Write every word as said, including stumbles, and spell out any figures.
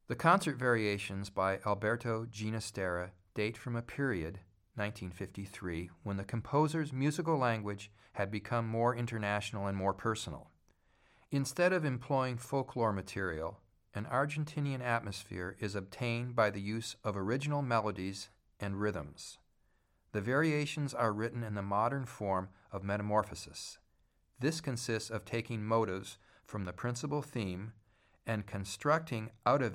The concert variations by Alberto Ginastera date from a period, nineteen fifty-three, when the composer's musical language had become more international and more personal. Instead of employing folklore material, an Argentinian atmosphere is obtained by the use of original melodies and rhythms. The variations are written in the modern form of metamorphosis. This consists of taking motives from the principal theme and constructing out of